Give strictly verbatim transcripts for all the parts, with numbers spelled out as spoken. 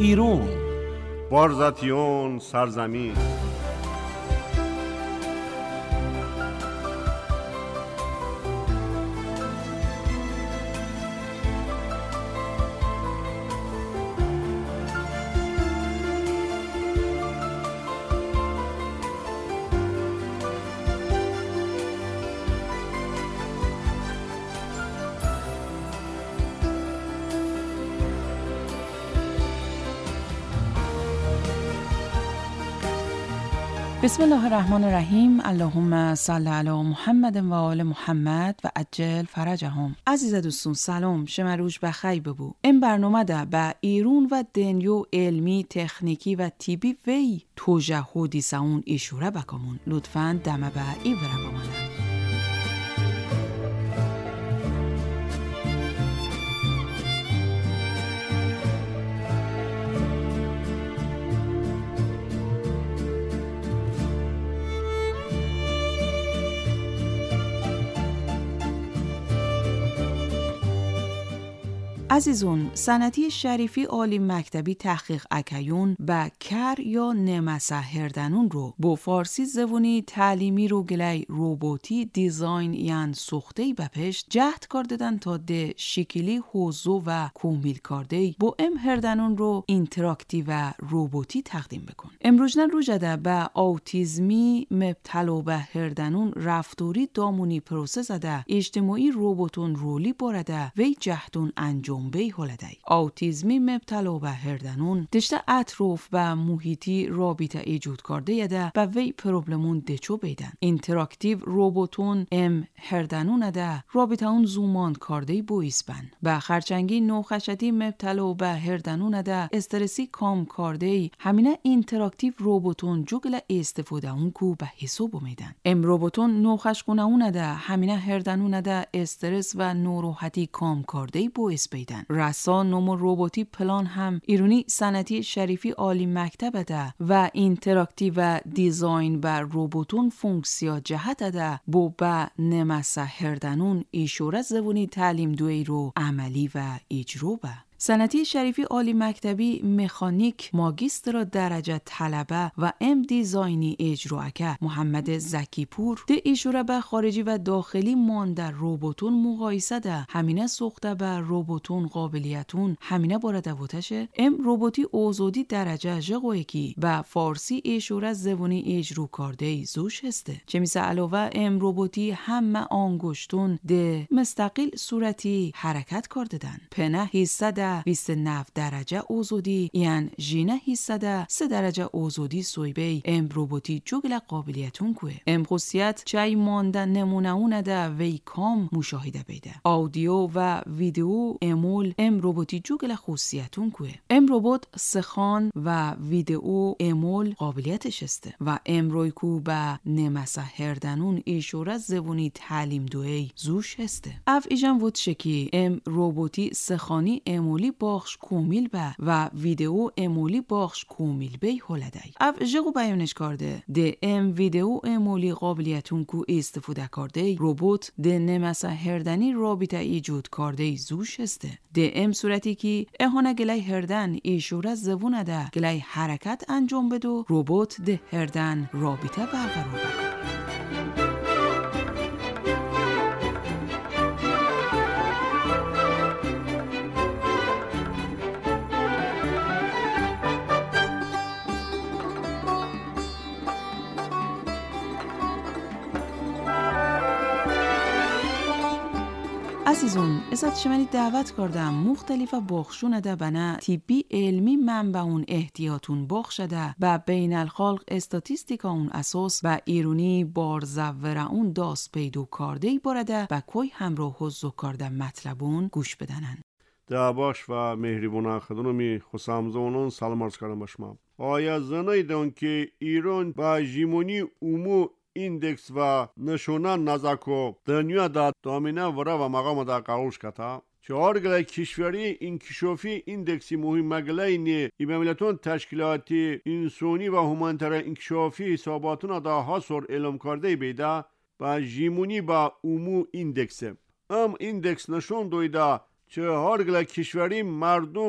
ایرون، بارزاتیون سرزمین. بسم الله الرحمن الرحیم. اللهم صل علی محمد و آل محمد و عجل فرجهم. عزیز دوستون سلام، شما روز بخیر ببو. این برنامه ده به ایرون و دنیو علمی، تکنیکی و تیبی وی توجه حدیثه اون اشاره بکمون. لطفاً دمه به ای برم بمانم. عزیزون، سنتی شریفی عالی مکتبی تحقیق اکیون با کر یا نمسه هردنون رو با فارسی زبونی تعلیمی رو گلی روبوتی دیزاین یان سوختهی بپشت جهد کردن تا ده شکلی حوزو و کومیل کردهی با ام هردنون رو اینتراکتی و روبوتی تقدیم بکن. امروزن رو جده با آوتیزمی مبتلا به هردنون رفتوری دامونی پروسه زده اجتماعی روبوتون رولی بارده وی جهدون انجام بی هولدی. آوتیزمی مبتلا به هردنون دشته اطراف و محیطی رابطه ایجاد کرده یده و وی پروبلمون دچو بیدن. اینتراکتیو روبوتون ام هردنون ده رابطه اون زومان کرده بویس بن. به خرچنگی نوخشتی مبتلا به هردنون ده استرسی کام کرده همینه اینتراکتیو روبوتون جوگل استفاده اون کو به حساب میدن. ام روبوتون نوخش کنه اون ده همینه هردنون ده استرس و نوروحتی کام کرده بویس بیدن. رسا نومو روبوتی پلان هم ایرونی سنتی شریفی عالی مکتب ده و اینتراکتیو و دیزاین بر روبوتون فونکسیا جهت ده بو با نمسه هردنون ایشوره زبونی تعلیم دوی رو عملی و اجرو به. سنتی شریفی عالی مکتبی مکانیک ماگیستر درجه طلبه و ام دیزاینی اجراکه محمد زکی پور ده ایشوره به خارجی و داخلی مان در روبوتون مقایسه ده همینه سوخته به روبوتون قابلیتون همینه بارده بوتشه. ام روبوتی اوزودی درجه جغوی کی و فارسی ایشوره زبونی اجرو کرده زوش هسته. چه میسه علاوه ام روبوتی همه آنگشتون ده مستقل صورتی حرکت کرده دن. پنه حصه ده بیست و نه درجه اوزودی یعن جینه حصه ده سه درجه اوزودی سویبی ام روبوتی جوگل قابلیتون کوه. ام خصیت چای مانده نمونه اونه ده وی کام مشاهده بیده. آودیو و ویدیو امول ام روبوتی جوگل خصیتون کوه. ام روبوت سخان و ویدیو امول قابلیتش استه و ام رویکو به نمسه هردنون ایشوره زبونی تعلیم دوی زوش هسته. اف ایجان وود شکی ام روبوتی سخانی امولی باخش کومیل به و ویدیو امولی باخش کومیل بی هولدی. اف جگو بیانش کرده ده ام ویدیو امولی قابلیتون کو استفاده کرده روبوت ده نمسه هردنی رابطه ایجاد کرده زوش هسته. ده ام صورتی که اهانه گلی هردن ایشوره زبونه ده گلی حرکت انجام بدو روبوت ده هردن رابطه برقرار بکن. عزیزون، ازت شمانی دعوت کردم مختلف بخشونه ده بنا تیبی علمی منبع اون احتیاطون بخشده با بین الخلق استاتیستیکا اون اساس با ایرونی بارزوره اون داست پیدو کرده بارده با کوی همراه حضو کرده مطلبون گوش بدنن. ده باش و مهریبونه خدونمی خسامزونون سلام عرض کردم باشم. آیا زنایدون که ایران با ژیمونی اومو ایندکس و نشونه نزاکو دنیا دا دامینه وره و مقام دا قاوش کتا چهار گله کشوری انکشافی ایندکسی مهم گلینی ایماملتون تشکیلاتی انسانی و همانتر انکشافی حساباتون دا حاصر علم کرده بیده با ژیمونی با اومو ایندکس ام ایندکس نشون دویده چه هر گله کشوری مردم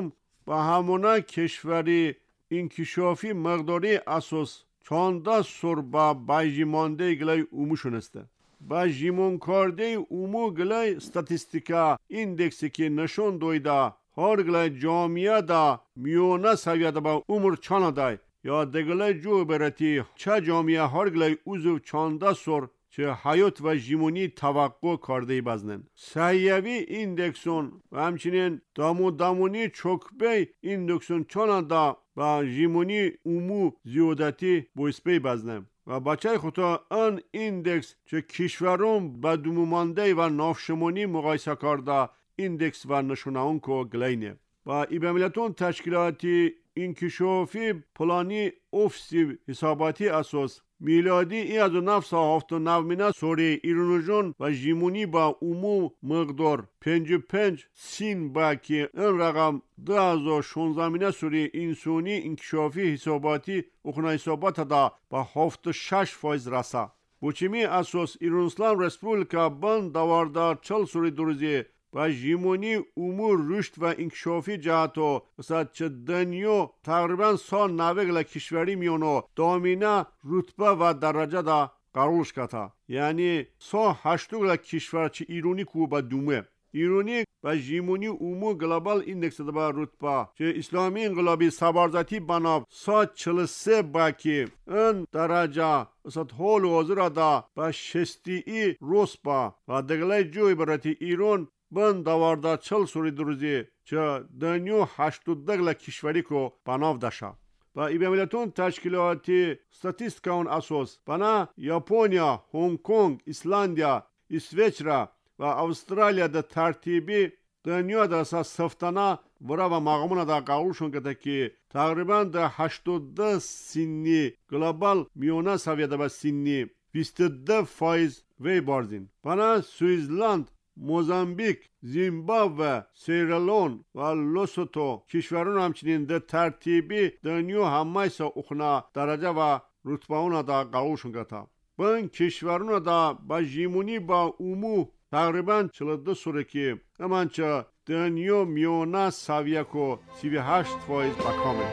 با همونه کشوری انکشافی مقداری اساس چانده سر با بایجیمانده گلای اومو شنسته. با جیمون کرده اومو گلای ستاتیستیکا ایندکسی که نشون دویده هر گلای جامعه دا میونه سویه دا با عمر چانه دای یا دگلای جو برتی چه جامعه هر گلای اوزو چانده سر چه حیات و جیمونی توقع کرده بزنن. سیوی ایندکسون و همچنین دامو دامونی چوکبه ایندکسون چانه دا با جیمونی اومو زیادتی بویسپی بزنن. و بچه خدا ان ایندکس چه کشورون با دومانده و نافشمونی مقایسه کرده ایندکس و نشونه اون که گلینه. با ایبامیلتون تشکیلاتی انکشافی پلانی افسی حساباتی اساس میلادی ای از نفس هفت و نومینه سوری ایرونوژون و جیمونی با عمو مقدار پنج پنج سین با که این رقم دو از و شونزمینه سوری انسونی انکشافی حساباتی اخنا حسابات دا با هفت و شش فایز رسا. بوچیمی اساس ایرونسلام رسپولیکا بند دواردار چل سوری دروزی و جیمونی امور رشد و انکشافی جهتو مثلا چه دنیو تقریبا سال نوگل کشوری میونو دامینه رتبه و درجه دا قرارش کتا. یعنی سال هشتوگل کشور چه ایرونی کو با دومه ایرونی و جیمونی امور گلوبال ایندکس دا با رتبه چه اسلامی انقلابی سبارزتی بناب سال چل سه با که این درجه مثلا حال وزر دا با شستی ای روس با و دگله جوی برای ایرون بند دوارده چل سوری دروزی چه دنیو هشتو دگل کشوری کو بناو داشا. و ایبامیلتون تشکیلاتی ستاتیستیکاون اساس بنا یاپونیا، هنگ کنگ، ایسلندیا، اسویچرا و استرالیا ده ترتیبی دنیو ده سفتانه ورا و مقامون ده قاولشون کده که تقریبا ده هشتو ده سینی گلوبال میونه سویه ده با سینی بیست ده فایز وی بارزین. بنا سویزلند، موزامبیک، زیمبابوه، سیرالون و لوسوتو کشورون همچنین ده ترتیبی دنیو همایسا اخنا درجه و رتبه اونا دا قاوشون گتا. بین کشورون دا با جیمونی با اومو تقریبا چل دو سوره که امانچه دنیو میونه سویه که سی و هشت فایز بکامه.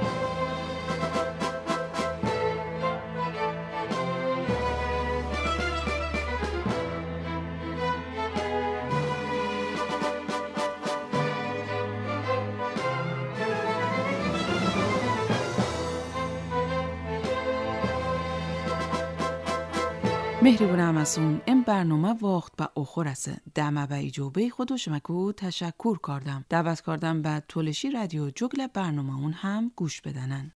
مهربون همسون این برنامه وقت به آخر است. دمه به ایجابه خود و شمکو تشکر کردم. دعوت کردم به تولشی رادیو جوگل برنامه اون هم گوش بدنن.